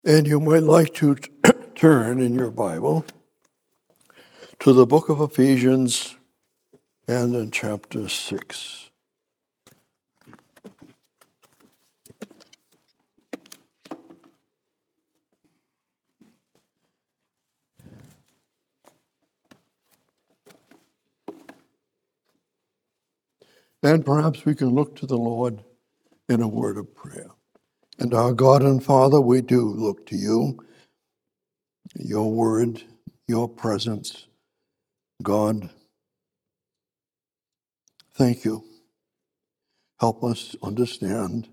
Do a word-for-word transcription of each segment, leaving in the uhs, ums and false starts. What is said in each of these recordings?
And you might like to t- turn in your Bible to the book of Ephesians and in chapter six. And perhaps we can look to the Lord in a word of prayer. And our God and Father, we do look to you, your word, your presence. God, thank you. Help us understand.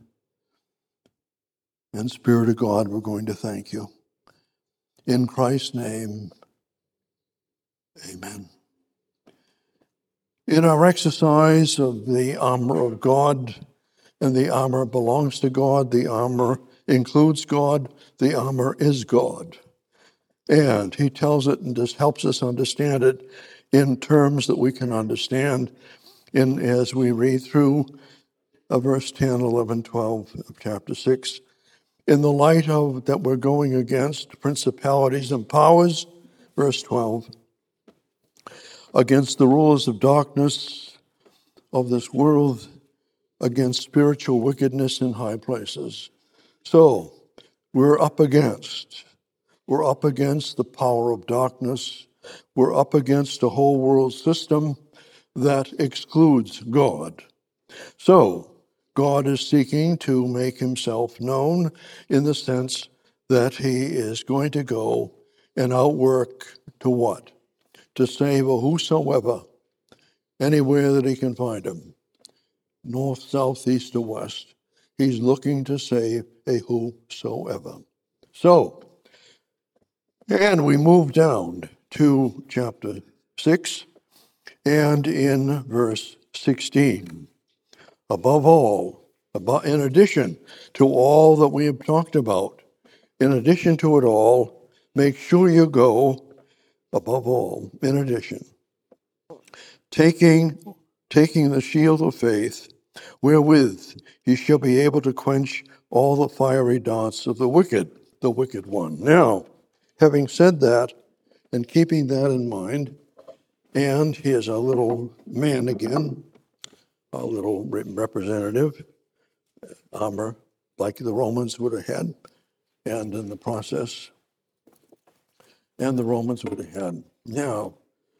In Spirit of God, we're going to thank you. In Christ's name, amen. In our exercise of the armor of God, and the armor belongs to God, the armor includes God, the armor is God. And he tells it and just helps us understand it in terms that we can understand in as we read through uh, verse ten, eleven, twelve of chapter six. In the light of that we're going against principalities and powers, verse twelve, against the rulers of darkness of this world, against spiritual wickedness in high places. So, we're up against, we're up against the power of darkness. We're up against a whole world system that excludes God. So, God is seeking to make himself known in the sense that he is going to go and outwork to what? To save a whosoever, anywhere that he can find him. North, south, east, or west. He's looking to save a whosoever. So, and we move down to chapter six, and in verse sixteen. Above all, above, in addition to all that we have talked about, in addition to it all, make sure you go, above all, in addition, taking, taking the shield of faith, wherewith ye shall be able to quench all the fiery darts of the wicked, the wicked one. Now, having said that, and keeping that in mind, and here's our little man again, our little representative, armor, like the Romans would have had, and in the process, and the Romans would have had. Now,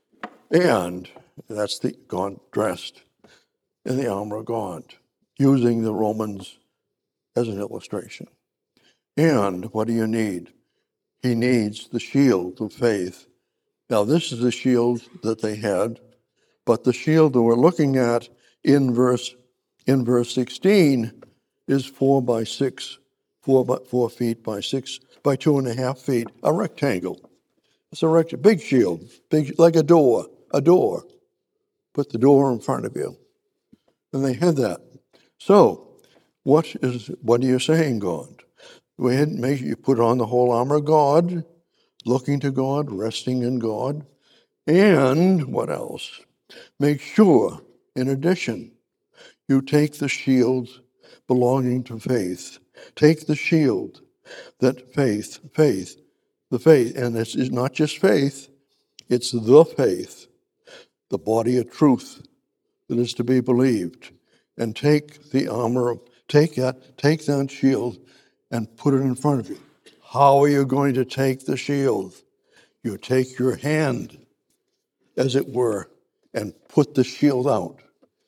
and that's the God dressed in the armor of God, using the Romans as an illustration. And what do you need? He needs the shield of faith. Now, this is the shield that they had, but the shield that we're looking at in verse in verse sixteen is four by six, four by four feet by six by two and a half feet, a rectangle. It's a rect- big shield, big like a door, a door. Put the door in front of you, and they had that. So, what is what are you saying, God? We had make you put on the whole armor of God, looking to God, resting in God, and what else? Make sure, in addition, you take the shield belonging to faith. Take the shield that faith, faith, the faith, and it's, it's not just faith, it's the faith, the body of truth that is to be believed. And take the armor, of, take that, take that shield and put it in front of you. How are you going to take the shield? You take your hand, as it were, and put the shield out.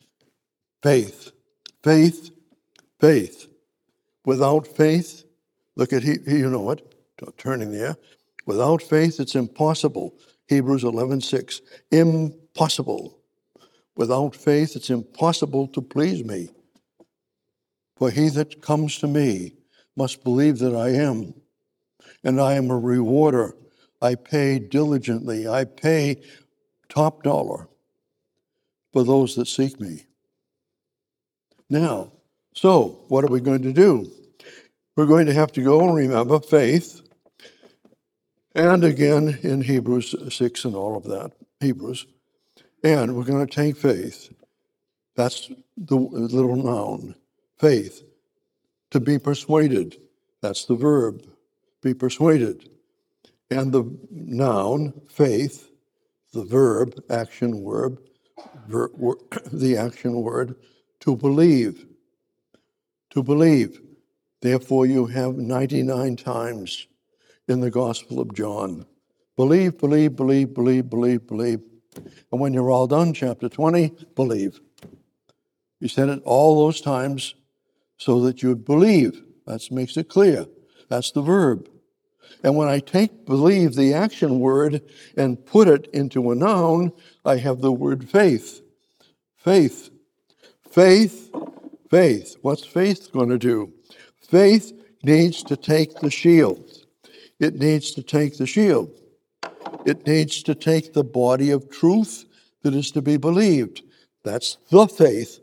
Faith, faith, faith. Without faith, look at, he, you know it, turning there. Without faith, it's impossible. Hebrews eleven six, impossible. Without faith, it's impossible to please me. For he that comes to me must believe that I am, and I am a rewarder. I pay diligently. I pay top dollar for those that seek me. Now, so what are we going to do? We're going to have to go and remember faith, and again in Hebrews six and all of that, Hebrews, and we're going to take faith. That's the little noun, faith. To be persuaded, that's the verb. be persuaded. And the noun, faith, the verb, action verb, ver, wor, the action word, to believe. To believe. Therefore, you have ninety-nine times in the Gospel of John. Believe, believe, believe, believe, believe, believe. And when you're all done, chapter twenty, believe. He said it all those times so that you'd believe. That makes it clear. That's the verb. And when I take believe, the action word, and put it into a noun, I have the word faith. Faith. Faith. Faith. What's faith going to do? Faith needs to take the shield. It needs to take the shield. It needs to take the body of truth that is to be believed. That's the faith.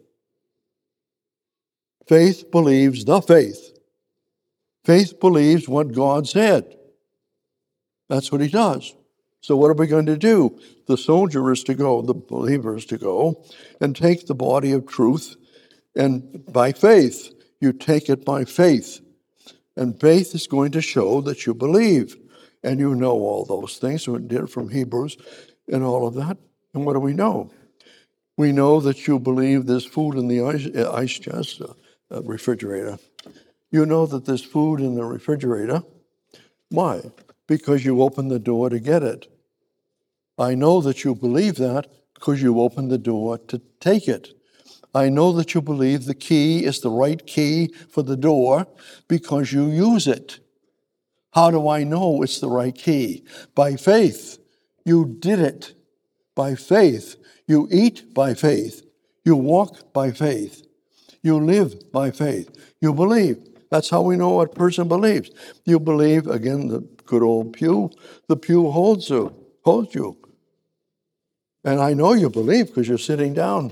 Faith believes the faith. Faith believes what God said. That's what he does. So what are we going to do? The soldier is to go, the believer is to go, and take the body of truth, and by faith, you take it by faith. And faith is going to show that you believe. And you know all those things. We did from Hebrews and all of that. And what do we know? We know that you believe there's food in the ice, uh, ice chest, uh, uh, refrigerator. You know that there's food in the refrigerator. Why? Because you opened the door to get it. I know that you believe that because you opened the door to take it. I know that you believe the key is the right key for the door because you use it. How do I know it's the right key? By faith. You did it by faith. You eat by faith. You walk by faith. You live by faith. You believe. That's how we know what a person believes. You believe, again, the good old pew. The pew holds you. Holds you. And I know you believe because you're sitting down.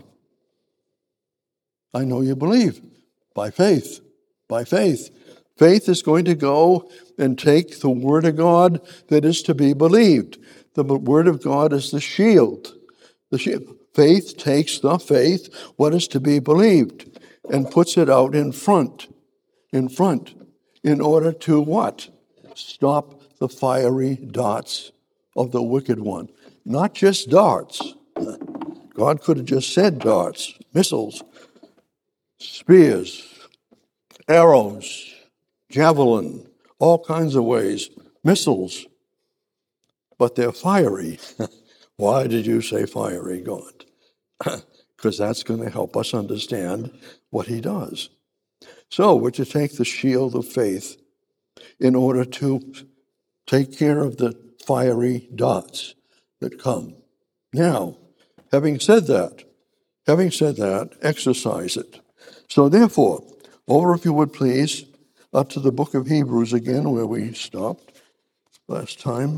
I know you believe by faith. By faith. Faith is going to go and take the Word of God that is to be believed. The Word of God is the shield. The shield. Faith takes the faith, what is to be believed, and puts it out in front. In front. In order to what? Stop the fiery darts of the wicked one. Not just darts. God could have just said darts, missiles, spears, arrows, javelin, all kinds of ways, missiles. But they're fiery. Why did you say fiery, God? Because that's going to help us understand what he does. So we're to take the shield of faith in order to take care of the fiery darts that come. Now, having said that, having said that, exercise it. So therefore, over if you would please, up to the book of Hebrews again, where we stopped last time.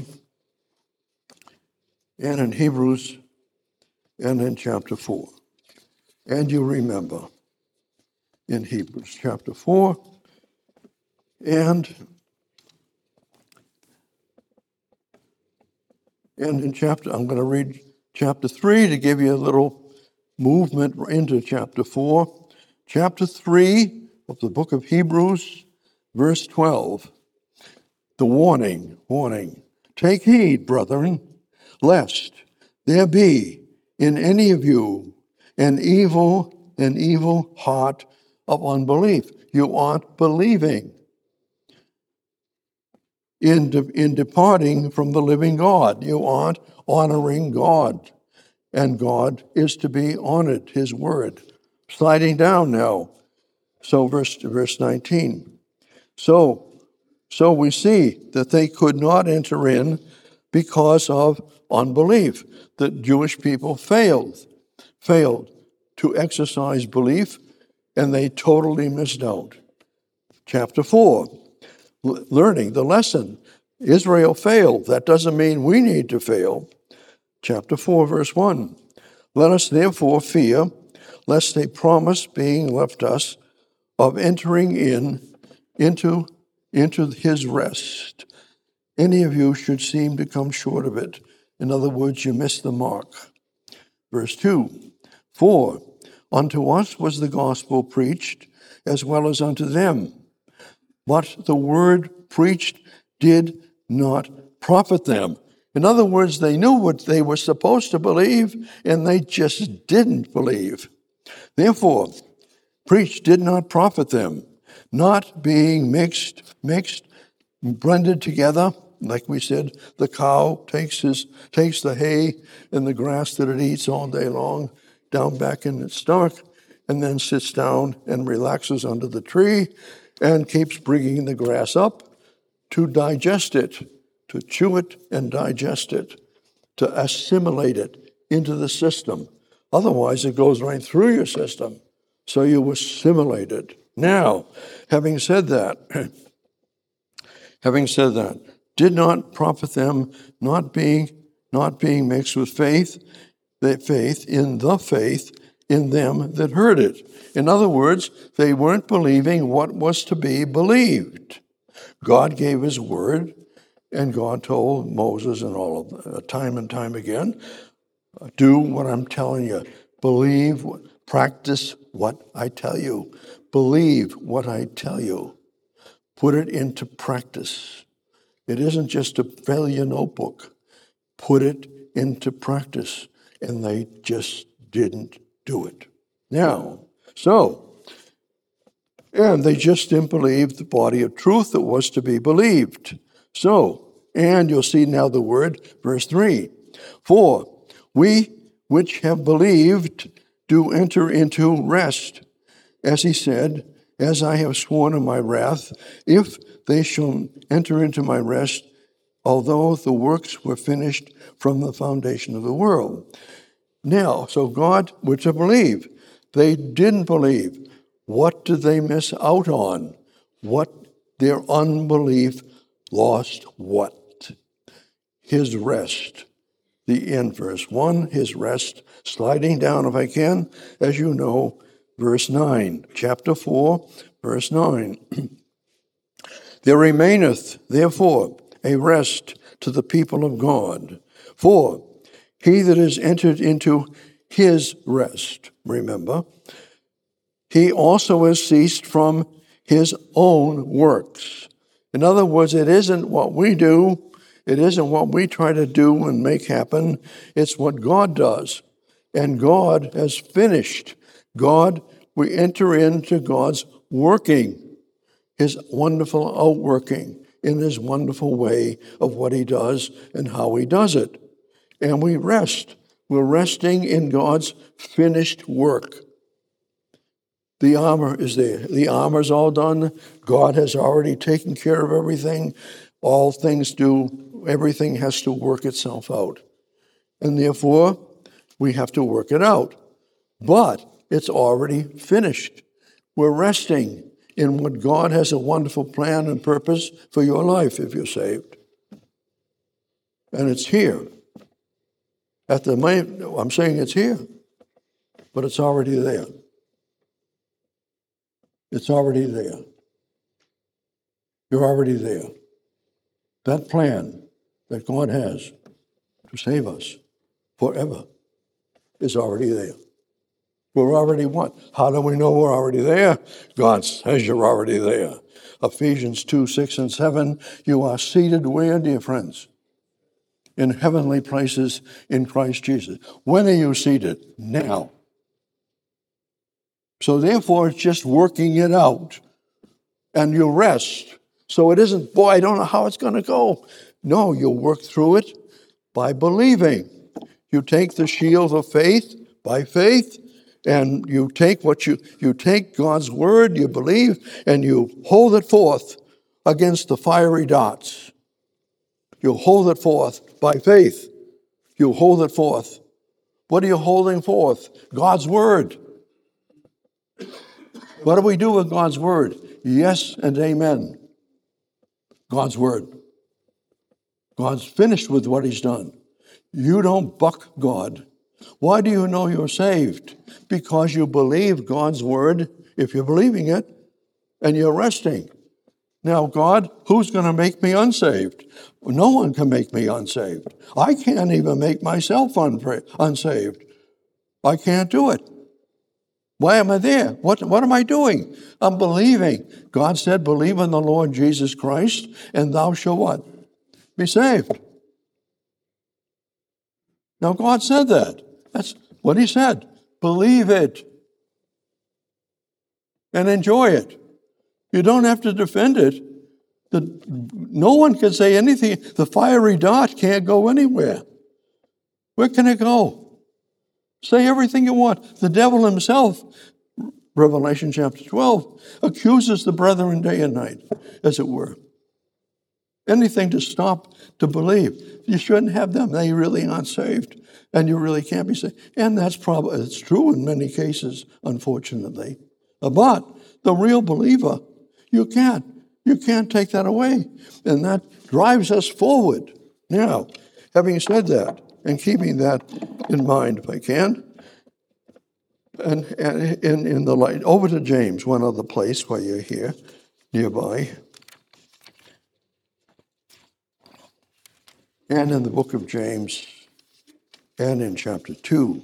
And in Hebrews, and in chapter four. And you remember, in Hebrews chapter four, and, and in chapter, I'm going to read chapter three to give you a little movement into chapter four. Chapter three of the book of Hebrews, verse twelve. The warning, warning. Take heed, brethren, lest there be in any of you an evil, an evil heart of unbelief. You aren't believing in, de- in departing from the living God. You aren't honoring God. And God is to be honored, his word. Sliding down now. So verse, verse nineteen. So, so we see that they could not enter in because of unbelief. The Jewish people failed, failed to exercise belief, and they totally missed out. Chapter four, learning the lesson. Israel failed. That doesn't mean we need to fail. Chapter four, verse one. Let us therefore fear, lest they promise being left us of entering in into, into his rest. Any of you should seem to come short of it. In other words, you missed the mark. Verse two, for unto us was the gospel preached, as well as unto them. But the word preached did not profit them. In other words, they knew what they were supposed to believe, and they just didn't believe. Therefore, preach did not profit them, not being mixed, mixed, blended together. Like we said, the cow takes his takes the hay and the grass that it eats all day long down back in its stomach, and then sits down and relaxes under the tree and keeps bringing the grass up to digest it, to chew it and digest it, to assimilate it into the system. Otherwise, it goes right through your system, so you assimilate it. Now, having said that, having said that, did not profit them, not being not being mixed with faith, that faith in the faith in them that heard it. In other words, they weren't believing what was to be believed. God gave his word, and God told Moses and all of them, time and time again, do what I'm telling you. Believe, practice what I tell you. Believe what I tell you. Put it into practice. It isn't just a fill your notebook. Put it into practice. And they just didn't do it. Now, so, and they just didn't believe the body of truth that was to be believed. So, and you'll see now the word, verse three. For we which have believed do enter into rest, as he said, as I have sworn in my wrath, if they shall enter into my rest, although the works were finished from the foundation of the world. Now, so God were to believe. They didn't believe. What did they miss out on? What their unbelief lost what? His rest. The end, verse one, his rest. Sliding down, if I can, as you know, verse nine, chapter four, verse nine. There remaineth, therefore, a rest to the people of God. For he that is entered into his rest, remember, he also has ceased from his own works. In other words, it isn't what we do, it isn't what we try to do and make happen, it's what God does. And God has finished. God, we enter into God's working, his wonderful outworking in his wonderful way of what he does and how he does it. And we rest. We're resting in God's finished work. The armor is there. The armor's all done. God has already taken care of everything. All things do, everything has to work itself out. And therefore, we have to work it out. But it's already finished. We're resting in what God has a wonderful plan and purpose for your life if you're saved. And it's here. At the main, I'm saying it's here, but it's already there. It's already there. You're already there. That plan that God has to save us forever is already there. We're already what? How do we know we're already there? God says you're already there. Ephesians two, six, and seven, you are seated where, dear friends? In heavenly places in Christ Jesus. When are you seated? Now. So therefore, it's just working it out. And you rest. So it isn't, boy, I don't know how it's going to go. No, you'll work through it by believing. You take the shield of faith by faith, and you take what you, you take God's word, you believe, and you hold it forth against the fiery darts. You hold it forth by faith. You hold it forth. What are you holding forth? God's word. What do we do with God's word? Yes and amen. God's word. God's finished with what he's done. You don't buck God. Why do you know you're saved? Because you believe God's word, if you're believing it, and you're resting. Now, God, who's going to make me unsaved? No one can make me unsaved. I can't even make myself unpra- unsaved. I can't do it. Why am I there? What, what am I doing? I'm believing. God said, believe in the Lord Jesus Christ, and thou shalt what? Be saved. Now, God said that. That's what he said. Believe it and enjoy it. You don't have to defend it. The, no one can say anything. The fiery dart can't go anywhere. Where can it go? Say everything you want. The devil himself, Revelation chapter twelve, accuses the brethren day and night, as it were. Anything to stop to believe. You shouldn't have them. They really aren't saved. And you really can't be saved. And that's probably, it's true in many cases, unfortunately. But the real believer, you can't. You can't take that away. And that drives us forward. Now, having said that, and keeping that in mind, if I can, and, and in, in the light, over to James, one other place while you're here, nearby. And in the book of James, and in chapter two,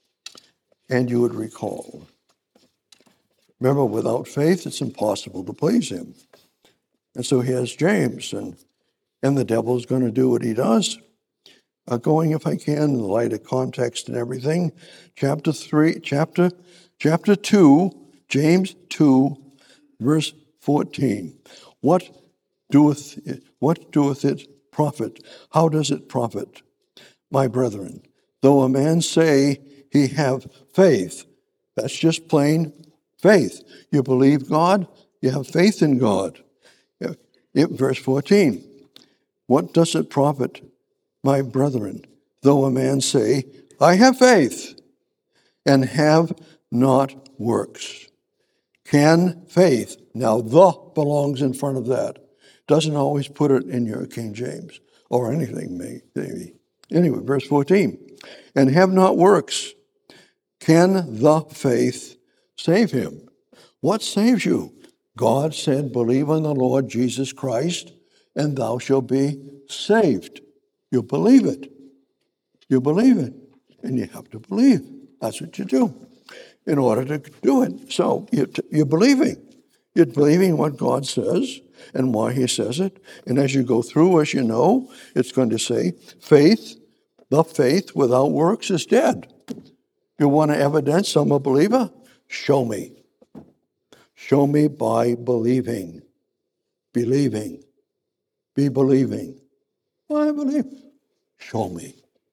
and you would recall, remember, without faith, it's impossible to please him. And so here's James, and, and the devil's going to do what he does. Uh, going, if I can, in the light of context and everything, chapter three, chapter, chapter two, James two, verse fourteen. What doeth it, what doeth it profit? How does it profit, my brethren? Though a man say he have faith, that's just plain faith. You believe God, you have faith in God. It, verse fourteen, what does it profit, my brethren, though a man say, I have faith, and have not works? Can faith, now the belongs in front of that. Doesn't always put it in your King James, or anything maybe. Anyway, verse fourteen, and have not works, can the faith save him? What saves you? God said, believe on the Lord Jesus Christ, and thou shalt be saved. You believe it. You believe it. And you have to believe. That's what you do in order to do it. So you're, you're believing. You're believing what God says and why he says it. And as you go through, as you know, it's going to say, faith, the faith without works is dead. You want to evidence I'm a believer? Show me. Show me by believing. Believing. Be believing. I believe. Show me.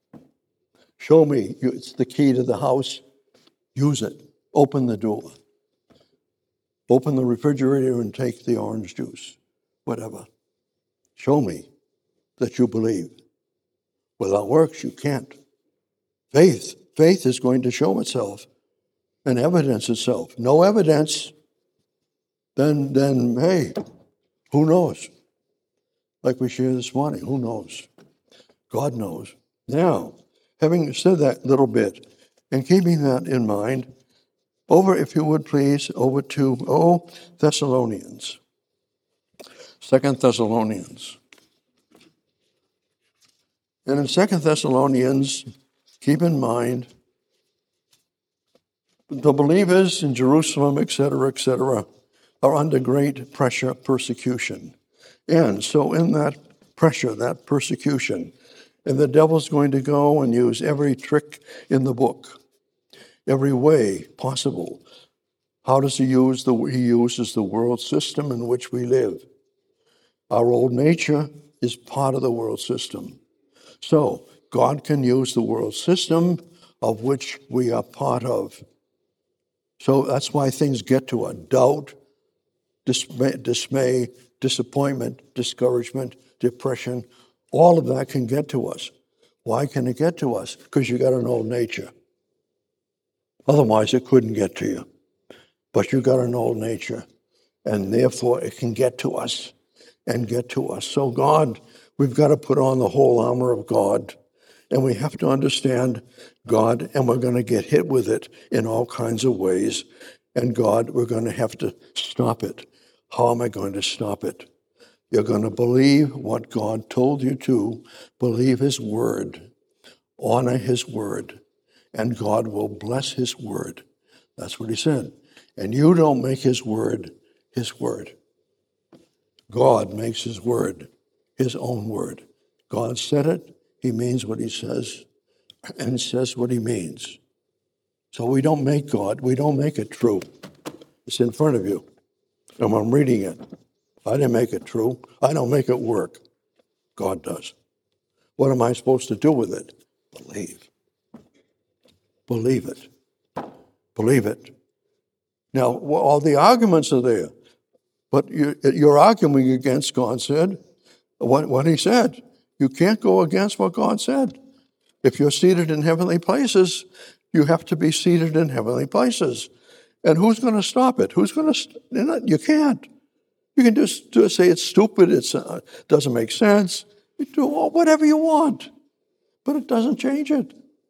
Show me. It's the key to the house. Use it. Open the door. Open the refrigerator and take the orange juice. Whatever. Show me that you believe. Without works, you can't. Faith. Faith is going to show itself and evidence itself. No evidence, then, then hey, who knows? Like we shared this morning, who knows? God knows. Now, having said that little bit, and keeping that in mind, over, if you would please, over to, oh, Thessalonians. Second Thessalonians. And in Second Thessalonians, keep in mind, the believers in Jerusalem, et cetera, et cetera, are under great pressure, persecution. And so in that pressure, that persecution, and the devil's going to go and use every trick in the book, every way possible. How does he use the, he uses the world system in which we live. Our old nature is part of the world system. So God can use the world system of which we are part of. So that's why things get to us. Doubt, dismay, dismay, disappointment, discouragement, depression, all of that can get to us. Why can it get to us? Because you got an old nature. Otherwise, it couldn't get to you. But you got an old nature, and therefore it can get to us and get to us. So God, we've got to put on the whole armor of God, and we have to understand God, and we're going to get hit with it in all kinds of ways. And God, we're going to have to stop it. How am I going to stop it? You're going to believe what God told you to. Believe his word. Honor his word. And God will bless his word. That's what he said. And you don't make his word his word. God makes his word his own word. God said it, he means what he says, and says what he means. So we don't make God, we don't make it true. It's in front of you. And I'm reading it. I didn't make it true. I don't make it work. God does. What am I supposed to do with it? Believe. Believe it. Believe it. Now, all the arguments are there, but you're arguing against God said, what, what he said. You can't go against what God said. If you're seated in heavenly places, you have to be seated in heavenly places. And who's going to stop it? Who's going to? You can't. You can just, just say it's stupid, it uh, doesn't make sense. You do whatever you want, but it doesn't change it.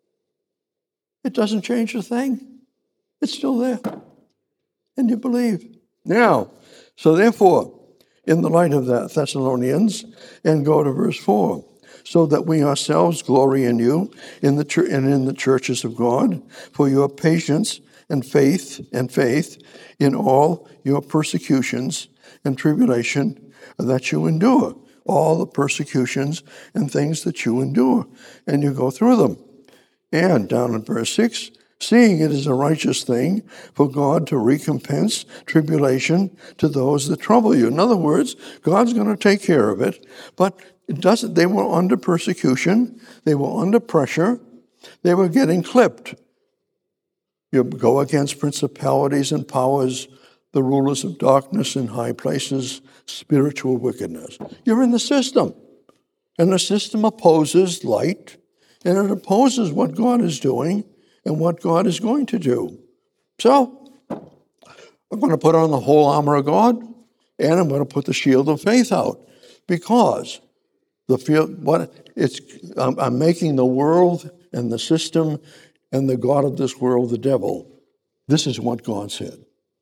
It doesn't change a thing. It's still there. And you believe. Now, so therefore, in the light of that, Thessalonians, and go to verse four, so that we ourselves glory in you in the ch- and in the churches of God for your patience and faith and faith in all your persecutions and tribulation that you endure, all the persecutions and things that you endure, and you go through them. And down in verse six, seeing it is a righteous thing for God to recompense tribulation to those that trouble you. In other words, God's going to take care of it, but it doesn't. They were under persecution. They were under pressure. They were getting clipped. You go against principalities and powers, the rulers of darkness in high places, spiritual wickedness. You're in the system, and the system opposes light, and it opposes what God is doing and what God is going to do. So, I'm going to put on the whole armor of God, and I'm going to put the shield of faith out, because the field, what it's, I'm, I'm making the world and the system and the God of this world the devil. This is what God said.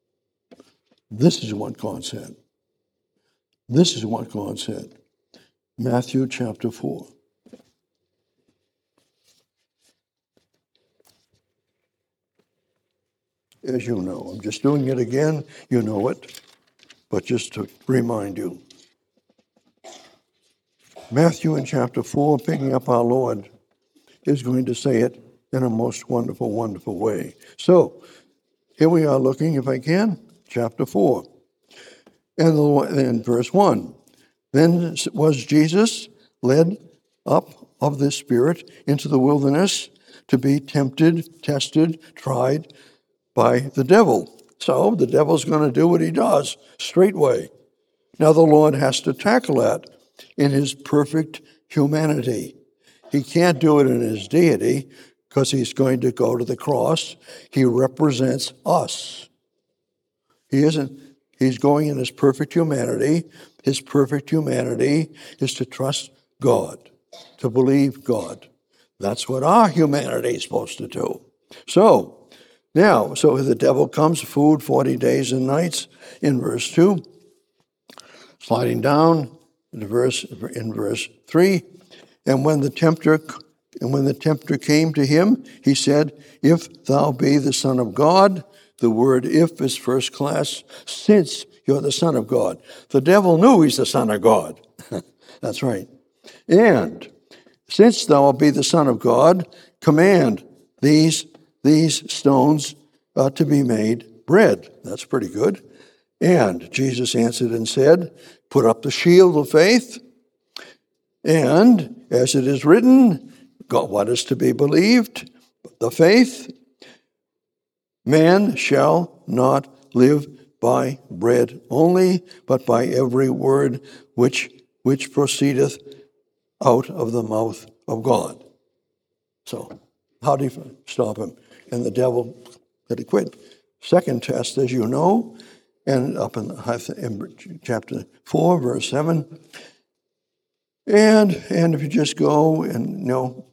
This is what God said. This is what God said. Matthew chapter four. As you know, I'm just doing it again. You know it, but just to remind you. Matthew in chapter four, picking up our Lord, is going to say it in a most wonderful, wonderful way. So, here we are looking, if I can, chapter four. And in verse one, then was Jesus led up of the Spirit into the wilderness to be tempted, tested, tried by the devil. So the devil's going to do what he does straightway. Now the Lord has to tackle that in his perfect humanity. He can't do it in his deity because he's going to go to the cross. He represents us. He isn't, he's going in his perfect humanity. His perfect humanity is to trust God, to believe God. That's what our humanity is supposed to do. So, now, so the devil comes, food, forty days and nights, in verse two. Sliding down in verse, in verse three. And when the tempter and when the tempter came to him, he said, if thou be the Son of God, the word if is first class, since you're the Son of God. The devil knew he's the Son of God. That's right. And since thou be the Son of God, command these these stones uh, to be made bread. That's pretty good. And Jesus answered and said, put up the shield of faith, and as it is written, God, what is to be believed? The faith, man shall not live by bread only, but by every word which which proceedeth out of the mouth of God. So, how do you stop him? And the devil that he quit. Second test, as you know, and up in, in chapter four, verse seven. And and if you just go and, you know,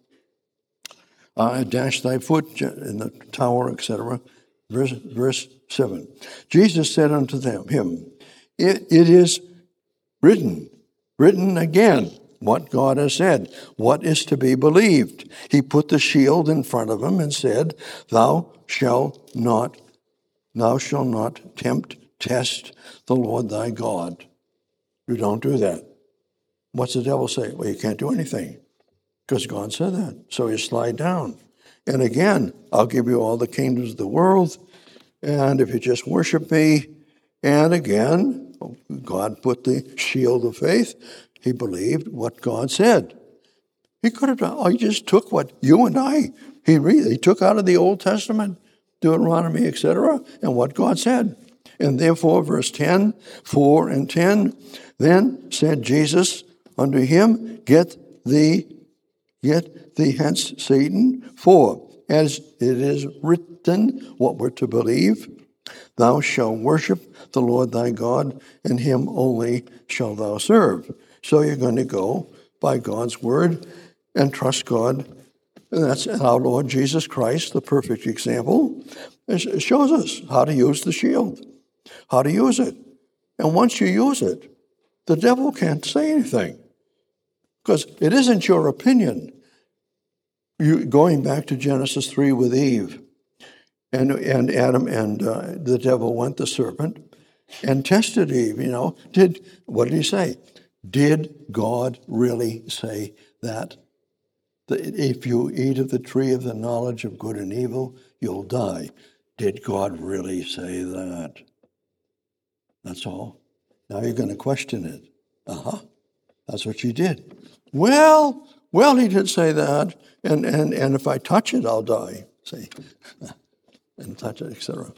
uh, dash thy foot in the tower, et cetera. Verse, verse seven. Jesus said unto them, him, it, it is written, written again, what God has said, what is to be believed. He put the shield in front of him and said, thou shalt not Thou shalt not tempt, test the Lord thy God. You don't do that. What's the devil say? Well, you can't do anything because God said that. So you slide down. And again, I'll give you all the kingdoms of the world, and if you just worship me. And again, God put the shield of faith. He believed what God said. He could have done, oh, he just took what you and I, he really he took out of the Old Testament, Deuteronomy, et cetera, and what God said. And therefore, verse ten, four and ten, then said Jesus unto him, Get thee, get thee hence, Satan, for as it is written, what we're to believe, thou shalt worship the Lord thy God, and him only shalt thou serve. So you're going to go by God's word and trust God. And that's our Lord Jesus Christ, the perfect example. It shows us how to use the shield, how to use it. And once you use it, the devil can't say anything because it isn't your opinion. You, going back to Genesis three with Eve, and, and Adam and uh, the devil went, the serpent, and tested Eve, you know. Did, what did he say? Did God really say that? That if you eat of the tree of the knowledge of good and evil, you'll die. Did God really say that? That's all. Now you're going to question it. Uh-huh. That's what you did. Well, well, he did say that, and, and, and if I touch it, I'll die. See? And touch it, et cetera.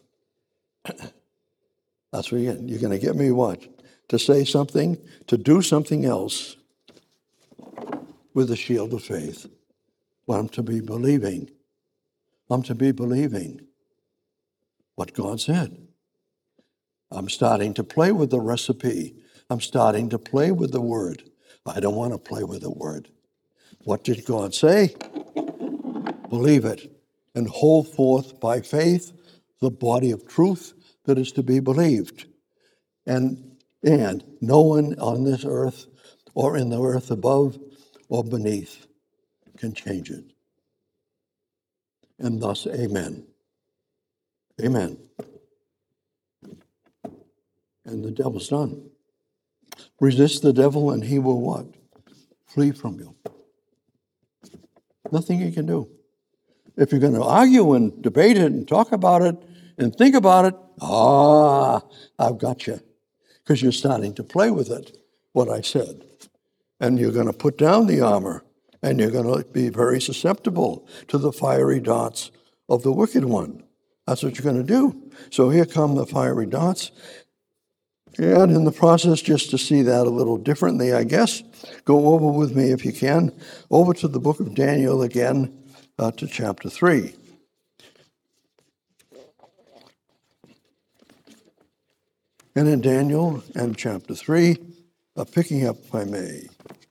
That's what you're, you're going to get me what? To say something, to do something else with the shield of faith. Well, I'm to be believing. I'm to be believing what God said. I'm starting to play with the recipe. I'm starting to play with the word. I don't want to play with the word. What did God say? Believe it and hold forth by faith the body of truth that is to be believed. And, and no one on this earth or in the earth above or beneath can change it. And thus, amen. Amen. And the devil's done. Resist the devil and he will what? Flee from you. Nothing you can do. If you're going to argue and debate it and talk about it and think about it, ah, I've got you. Because you're starting to play with it, what I said. And you're going to put down the armor, and you're going to be very susceptible to the fiery darts of the wicked one. That's what you're going to do. So here come the fiery darts. And in the process, just to see that a little differently, I guess, go over with me, if you can, over to the book of Daniel again, uh, to chapter three. And in Daniel and chapter three, uh, picking up, if I may.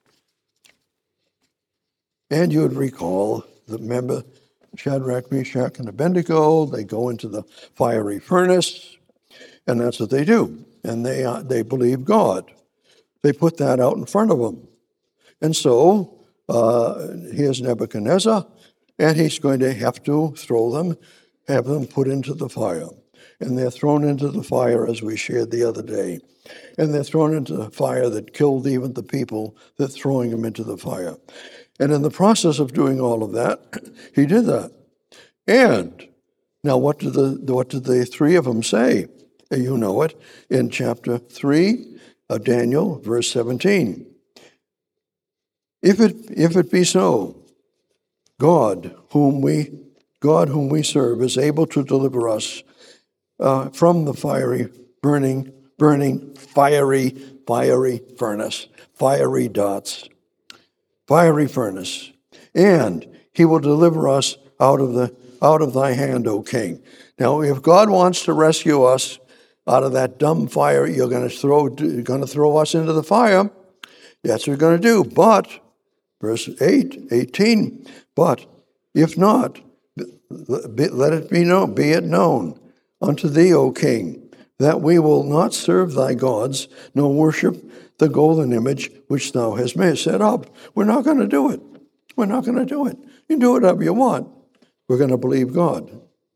And you would recall, that remember, Shadrach, Meshach, and Abednego, they go into the fiery furnace, and that's what they do. And they uh, they believe God. They put that out in front of them. And so, uh, here's Nebuchadnezzar, and he's going to have to throw them, have them put into the fire. And they're thrown into the fire, as we shared the other day. And they're thrown into the fire that killed even the people that throwing them into the fire. And in the process of doing all of that, he did that. And now what did the what did the three of them say? You know it, in chapter three of Daniel, verse seventeen. If it if it be so, God whom we God whom we serve is able to deliver us uh, from the fiery, burning, burning, fiery, fiery furnace, fiery darts, fiery furnace, and he will deliver us out of the out of thy hand, O king. Now, if God wants to rescue us out of that dumb fire, you're going to throw you're going to throw us into the fire. That's what you're going to do. But verse eight, eighteen. But if not, let it be known, be it known unto thee, O king, that we will not serve thy gods, nor worship the golden image which thou hast made set up. We're not going to do it. We're not going to do it. You can do whatever you want. We're going to believe God.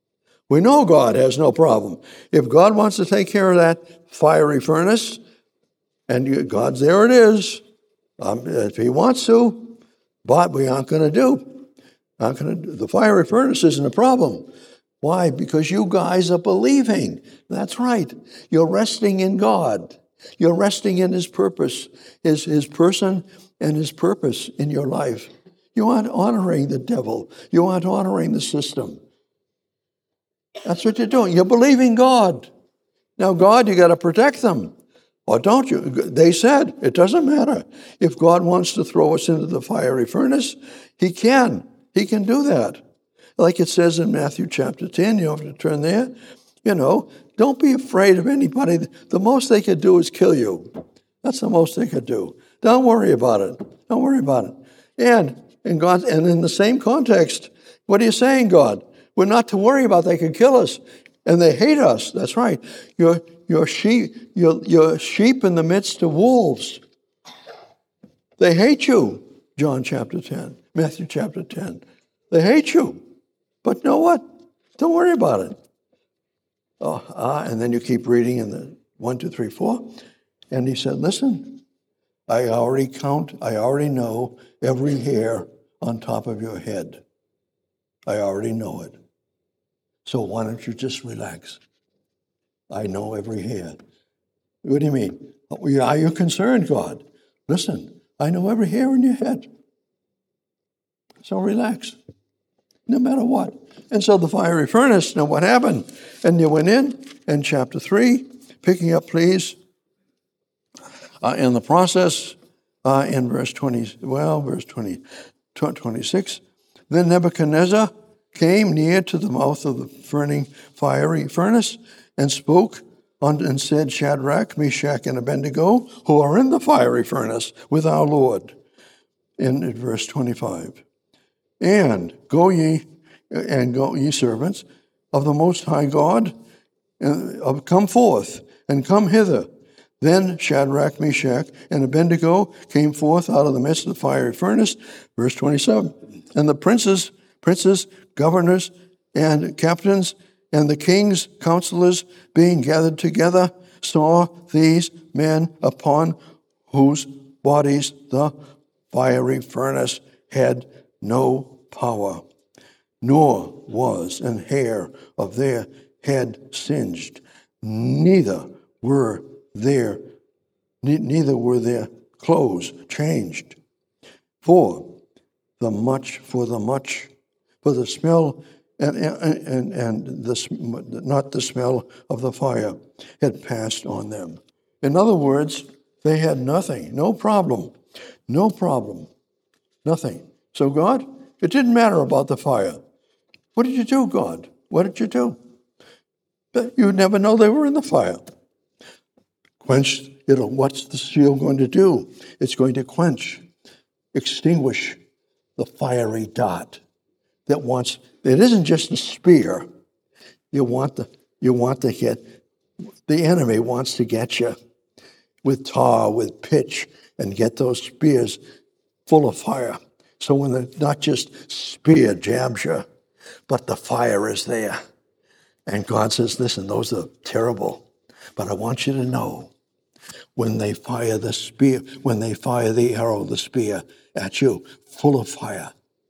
We know God has no problem. If God wants to take care of that fiery furnace, and you, God's there it is, um, if he wants to, but we aren't going to do. Not going to do. The fiery furnace isn't a problem. Why? Because you guys are believing. That's right. You're resting in God. You're resting in his purpose, his, his person and his purpose in your life. You aren't honoring the devil. You aren't honoring the system. That's what you're doing. You're believing God. Now, God, you got to protect them. Or don't you? They said, it doesn't matter. If God wants to throw us into the fiery furnace, he can. He can do that. Like it says in Matthew chapter ten, you have to turn there. You know, don't be afraid of anybody. The most they could do is kill you. That's the most they could do. Don't worry about it. Don't worry about it. And in God, and in the same context, what are you saying, God? We're not to worry about they could kill us. And they hate us. That's right. You're, you're, sheep, you're, you're sheep in the midst of wolves. They hate you, John chapter ten, Matthew chapter ten. They hate you. But know what? Don't worry about it. Oh, ah, and then you keep reading in the one, two, three, four. And he said, listen, I already count, I already know every hair on top of your head. I already know it. So why don't you just relax? I know every hair. What do you mean? Are you concerned, God? Listen, I know every hair in your head. So relax, no matter what. And so the fiery furnace, now what happened? And you went in, in chapter three, picking up, please, uh, in the process, uh, in verse twenty, well, verse twenty, twenty-six, then Nebuchadnezzar came near to the mouth of the burning fiery furnace and spoke on, and said, Shadrach, Meshach, and Abednego, who are in the fiery furnace with our Lord, in, in verse twenty-five. And go ye, and go ye servants of the Most High God, and come forth, and come hither. Then Shadrach, Meshach, and Abednego came forth out of the midst of the fiery furnace, verse twenty-seven. And the princes, princes, governors, and captains, and the king's counselors being gathered together, saw these men upon whose bodies the fiery furnace had no power, nor was an hair of their head singed, neither were their neither were their clothes changed. For the much, for the much, for the smell and and and the not the smell of the fire had passed on them. In other words, they had nothing, no problem, no problem, nothing. So God, it didn't matter about the fire. What did you do, God? What did you do? But you would never know they were in the fire. Quenched, you know, what's the shield going to do? It's going to quench, extinguish the fiery dart that wants, it isn't just a spear. You want the, you want to get, the enemy wants to get you with tar, with pitch, and get those spears full of fire. So when the, not just spear jabs you, but the fire is there. And God says, listen, those are terrible. But I want you to know, when they fire the spear, when they fire the arrow, the spear at you, full of fire,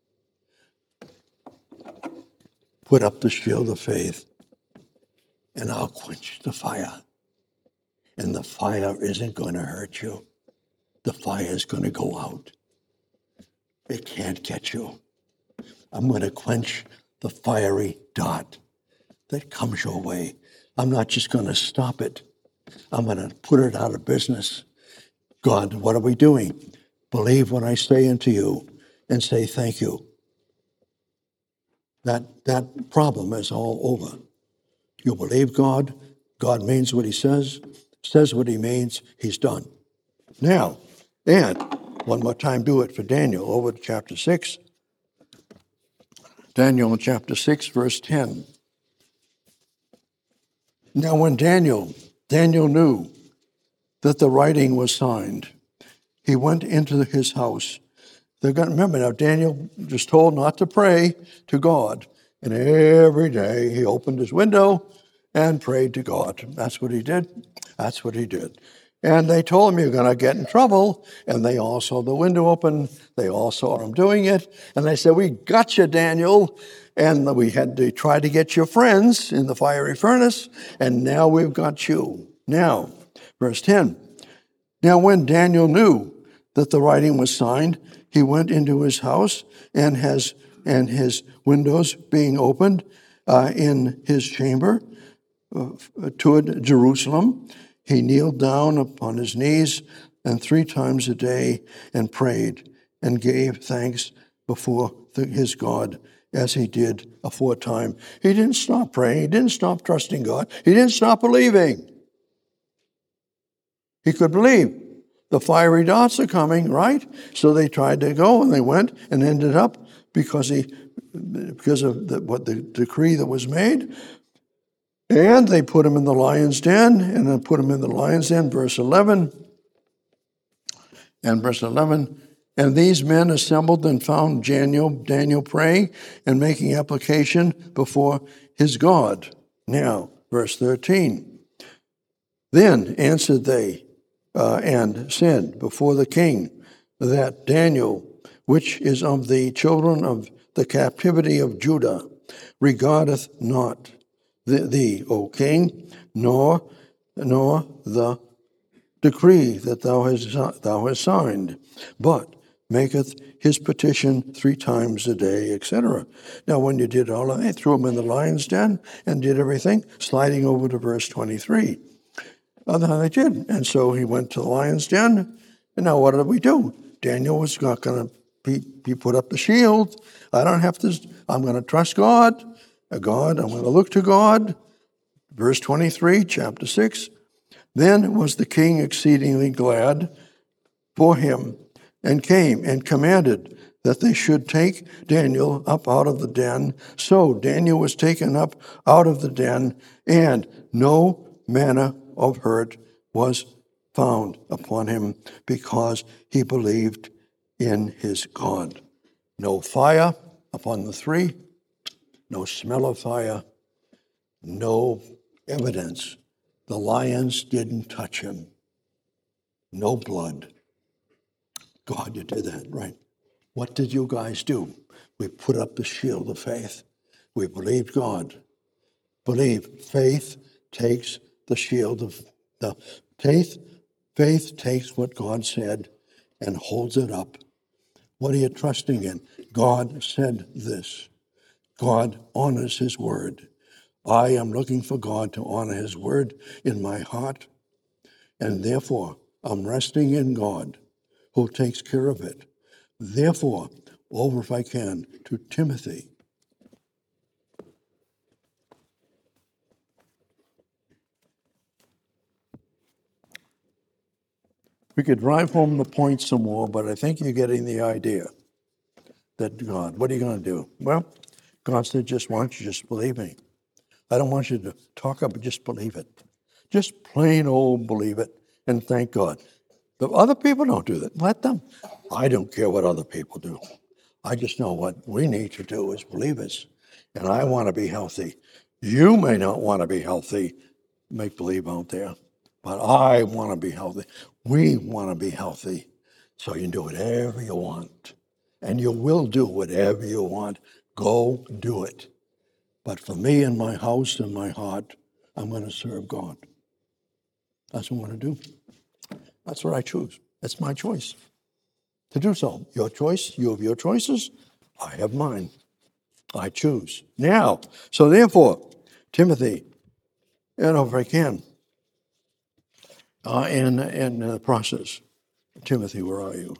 put up the shield of faith, and I'll quench the fire. And the fire isn't going to hurt you. The fire is going to go out. It can't get you. I'm going to quench the fiery dart that comes your way. I'm not just going to stop it. I'm going to put it out of business. God, what are we doing? Believe what I say unto you and say thank you. That, that problem is all over. You believe God. God means what he says, says what he means. He's done. Now, and one more time, do it for Daniel, over to chapter six. Daniel in chapter six, verse ten. Now when Daniel, Daniel knew that the writing was signed, he went into his house. They're going to remember now, Daniel was told not to pray to God, And every day he opened his window and prayed to God. That's what he did. That's what he did. And they told him, you're going to get in trouble. And they all saw the window open. They all saw him doing it. And they said, we got you, Daniel. And we had to try to get your friends in the fiery furnace. And now we've got you. Now, verse ten. Now when Daniel knew that the writing was signed, he went into his house, and has and his windows being opened uh, in his chamber uh, toward Jerusalem, he kneeled down upon his knees and three times a day and prayed and gave thanks before the, his God as he did aforetime. He didn't stop praying. He didn't stop trusting God. He didn't stop believing. He could believe. The fiery darts are coming, right? So they tried to go, and they went and ended up because he, because of the, what the decree that was made. And they put him in the lion's den, and then put him in the lion's den, verse eleven. And verse eleven, and these men assembled and found Daniel, Daniel praying and making application before his God. Now, verse thirteen. Then answered they uh, and said before the king that Daniel, which is of the children of the captivity of Judah, regardeth not thee, O king, nor nor the decree that thou hast thou hast signed, but maketh his petition three times a day, et cetera. Now, when you did all of that, threw him in the lion's den and did everything, sliding over to verse twenty-three. Well, then they did, and so he went to the lion's den. And now, what did we do? Daniel was not going to be, be put up the shield. I don't have to. I'm going to trust God. God, I'm going to look to God. Verse twenty-three, chapter six. Then was the king exceedingly glad for him, and came and commanded that they should take Daniel up out of the den. So Daniel was taken up out of the den, and no manner of hurt was found upon him, because he believed in his God. No fire upon the three, no smell of fire, no evidence. The lions didn't touch him. No blood. God, you did that, right? What did you guys do? We put up the shield of faith. We believed God. Believe. Faith takes the shield of the faith. Faith takes what God said and holds it up. What are you trusting in? God said this. God honors his word. I am looking for God to honor his word in my heart, and therefore I'm resting in God who takes care of it. Therefore, over if I can, to Timothy. We could drive home the point some more, but I think you're getting the idea that God, what are you going to do? Well, God said, just why don't you just believe me? I don't want you to talk up, but just believe it. Just plain old believe it and thank God. But other people don't do that. Let them. I don't care what other people do. I just know what we need to do as believers. And I want to be healthy. You may not want to be healthy, make believe out there, but I want to be healthy. We want to be healthy. So you can do whatever you want. And you will do whatever you want. Go do it. But for me and my house and my heart, I'm going to serve God. That's what I'm going to do. That's what I choose. That's my choice to do so. Your choice, you have your choices, I have mine. I choose. Now, so therefore, Timothy, and if I can, uh, in, in the process, Timothy, where are you?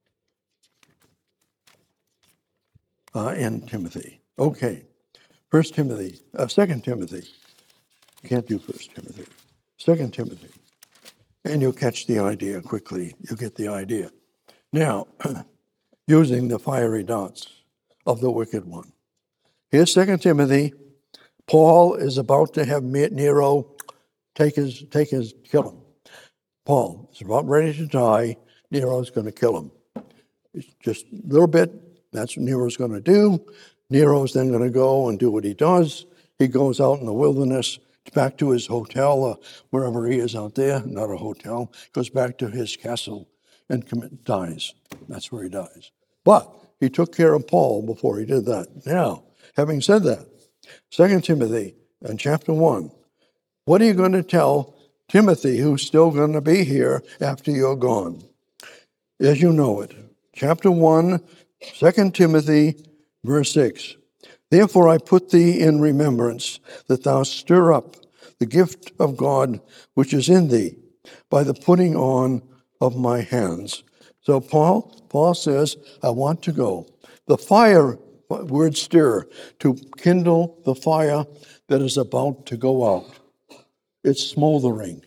Uh, in Timothy. Okay. First Timothy, uh, Second Timothy. You can't do First Timothy. Second Timothy. And you'll catch the idea quickly. You'll get the idea. Now, using the fiery darts of the wicked one. Here's Second Timothy. Paul is about to have Nero take his, take his, kill him. Paul is about ready to die. Nero's going to kill him. It's just a little bit. That's what Nero's going to do. Nero's then going to go and do what he does. He goes out in the wilderness, back to his hotel, or wherever he is out there, not a hotel, goes back to his castle and commit, dies. That's where he dies. But he took care of Paul before he did that. Now, having said that, Second Timothy in chapter one, what are you going to tell Timothy, who's still going to be here after you're gone? As you know it, chapter one, Second Timothy, verse six. Therefore I put thee in remembrance that thou stir up the gift of God which is in thee by the putting on of my hands. So Paul, Paul says, I want to go. The fire, word stir, to kindle the fire that is about to go out. It's smoldering.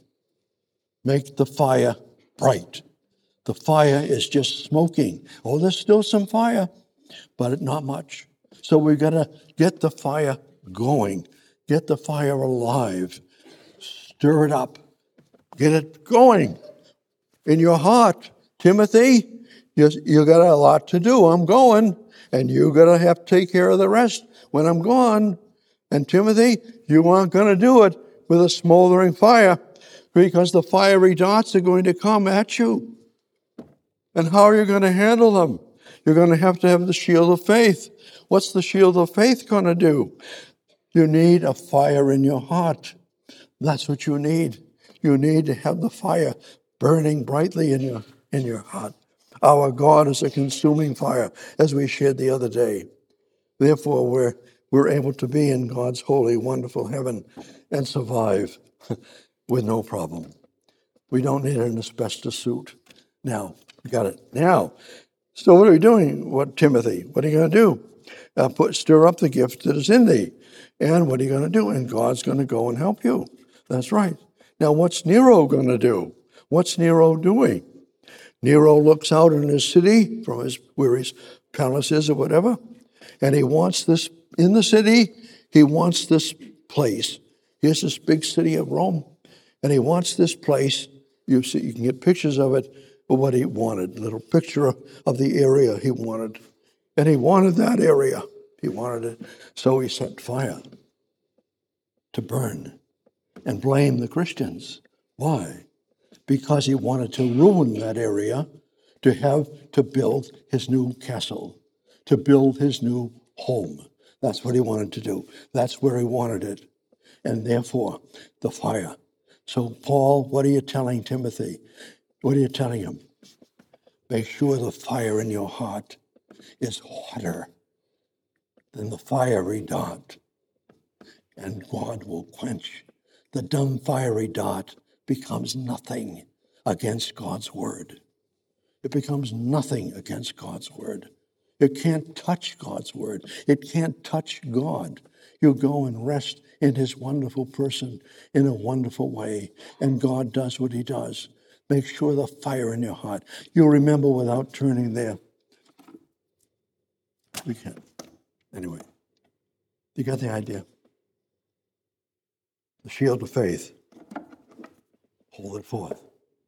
Make the fire bright. The fire is just smoking. Oh, there's still some fire, but not much. So we've got to get the fire going, get the fire alive, stir it up, get it going in your heart. Timothy, you, you got a lot to do. I'm going, and you got to have to take care of the rest when I'm gone. And Timothy, you aren't going to do it with a smoldering fire, because the fiery darts are going to come at you. And how are you going to handle them? You're going to have to have the shield of faith. What's the shield of faith going to do? You need a fire in your heart. That's what you need. You need to have the fire burning brightly in your in your heart. Our God is a consuming fire, as we shared the other day. Therefore, we're we're able to be in God's holy, wonderful heaven and survive with no problem. We don't need an asbestos suit. Now, we got it. Now, so what are we doing, what, Timothy? What are you going to do? Uh, put, stir up the gift that is in thee. And what are you going to do? And God's going to go and help you. That's right. Now, what's Nero going to do? What's Nero doing? Nero looks out in his city, from his where his palace is or whatever, and he wants this, in the city, he wants this place. Here's this big city of Rome, and he wants this place. You see, you can get pictures of it, of what he wanted, a little picture of the area he wanted. And he wanted that area. He wanted it. So he set fire to burn and blame the Christians. Why? Because he wanted to ruin that area, to have to build his new castle, to build his new home. That's what he wanted to do. That's where he wanted it. And therefore, the fire. So, Paul, what are you telling Timothy? What are you telling him? Make sure the fire in your heart is hotter than the fiery dart, and God will quench. The dumb fiery dart becomes nothing against God's word. It becomes nothing against God's word. It can't touch God's word. It can't touch God. You go and rest in his wonderful person in a wonderful way, and God does what he does. Make sure the fire in your heart. You'll remember without turning there. We can't. Anyway, you got the idea? The shield of faith. Hold it forth.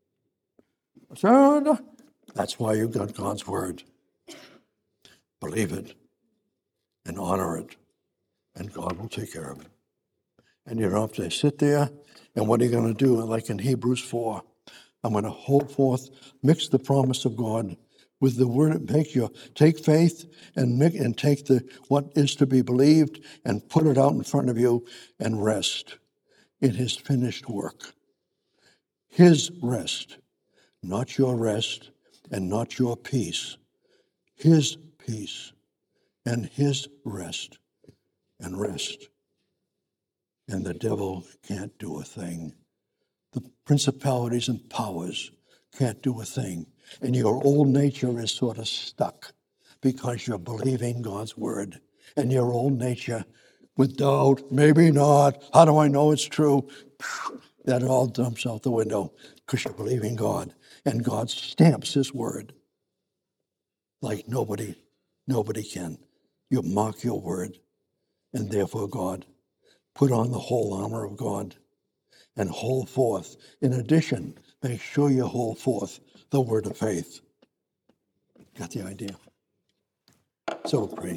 So, that's why you've got God's word. Believe it and honor it, and God will take care of it. And you don't have to sit there, and what are you going to do? Like in Hebrews four, I'm going to hold forth, mix the promise of God with the word, make your, take faith and make, and take the what is to be believed and put it out in front of you and rest in his finished work. His rest, not your rest and not your peace. His peace and his rest and rest. And the devil can't do a thing. The principalities and powers can't do a thing. And your old nature is sort of stuck because you're believing God's word. And your old nature, with doubt, maybe not, how do I know it's true? That all dumps out the window because you're believing God. And God stamps his word like nobody, nobody can. You mark your word. And therefore, God, put on the whole armor of God and hold forth. In addition, make sure you hold forth the word of faith. Got the idea? So pray.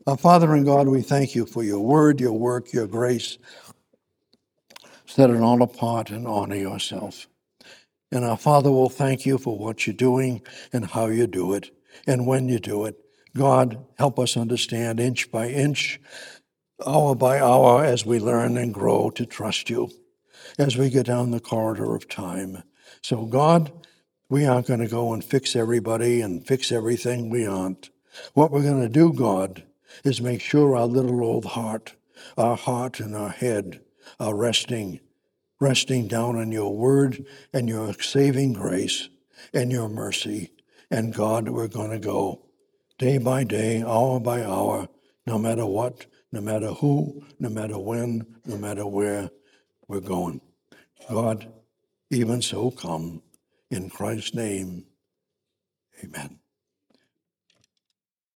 Our Father and God, we thank you for your word, your work, your grace. Set it all apart and honor yourself. And our Father will thank you for what you're doing and how you do it and when you do it. God, help us understand inch by inch, hour by hour, as we learn and grow to trust you, as we go down the corridor of time. So, God, we aren't going to go and fix everybody and fix everything. We aren't. What we're going to do, God, is make sure our little old heart, our heart and our head are resting, resting down on your word and your saving grace and your mercy. And God, we're going to go day by day, hour by hour, no matter what, no matter who, no matter when, no matter where we're going. God, even so come. In Christ's name, amen.